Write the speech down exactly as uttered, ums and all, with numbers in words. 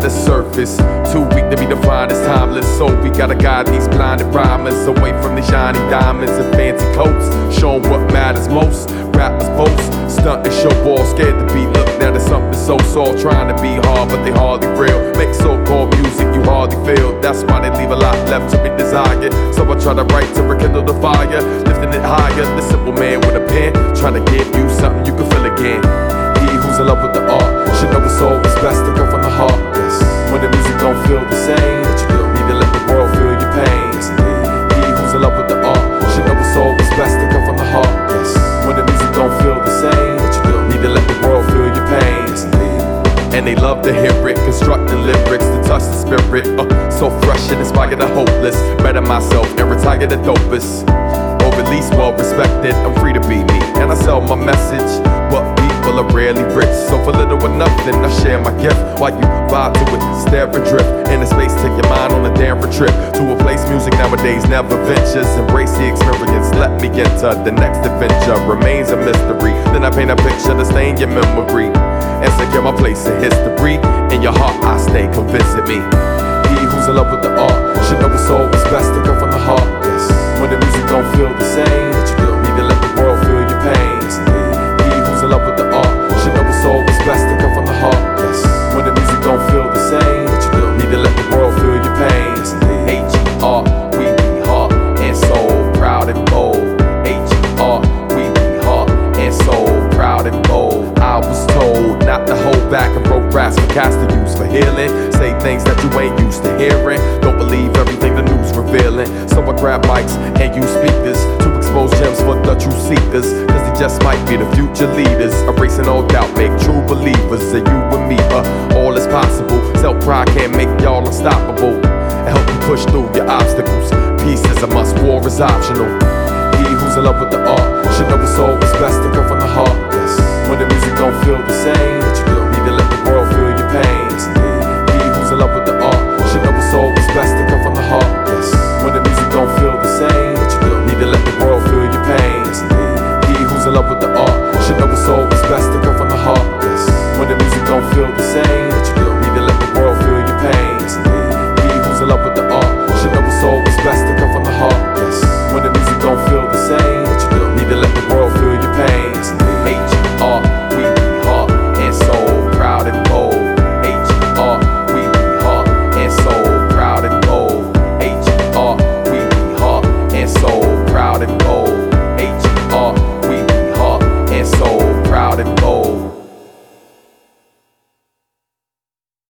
the surface. Too weak to be defined as timeless, so we gotta guide these blinded rhymers away from the shiny diamonds and fancy coats. Show 'em what matters most. Rappers boast, stunt and show ball, scared to be looked at as something so soft. Trying to be hard, but they hardly real. Make so-called music you hardly feel. That's why they leave a lot left to be desired. So I try to write to rekindle the fire, lifting it higher. The simple man with a pen, trying to give you something you can feel again. He who's in love with the art should know it's always best to come from the heart. When the music don't feel the same, need to let the world feel your pain. He who's in love with the art should know it's always best to come from the heart. When the music don't feel the same, need to let the world feel your pain. And they love to hear it, constructing lyrics to touch the spirit. Uh, so fresh and inspire the hopeless. Better myself and retire the dopest. Or at least well respected, I'm free to be me, and I sell my message. But people are rarely rich, so for little or nothing I share my gift. While you vibe to it, stare and drift in the space, take your mind on a damn trip to a place music nowadays never ventures. Embrace the experience, let me enter the next adventure. Remains a mystery, then I paint a picture to stay in your memory and secure my place in history. In your heart I stay, convinced of me. He who's in love with the art should know it's always best to come from the heart. When the music don't feel the same, need to let the world feel your pain. He who's in love with the art should know it's always best to come from the heart. When the music don't feel the same, need to let the world feel your pain. H E R, we be heart and soul, proud and bold. H E R, we be heart and soul, proud and bold. I was told not to hold back and wrote raps for cats to use for healing. Say things that you ain't used to hearing. Don't believe everything the news revealing. So I grab mics and use speakers to expose gems for the true seekers. Cause they just might be the future leaders. Erasing all doubt, make true believers. And you and me, uh, all is possible. Self-pride can't make y'all unstoppable. And help you push through your obstacles. Peace is a must, war is optional. He who's in love with the art should know it's always best to come from the heart. When the music don't feel the same, need to let the world feel your pain. He who's in love with the art should know it's always best to come from the heart. When the music don't feel the same, need to let the world feel your pain. He who's in love with the art should know it's always best to come from the heart. When the music don't feel the same,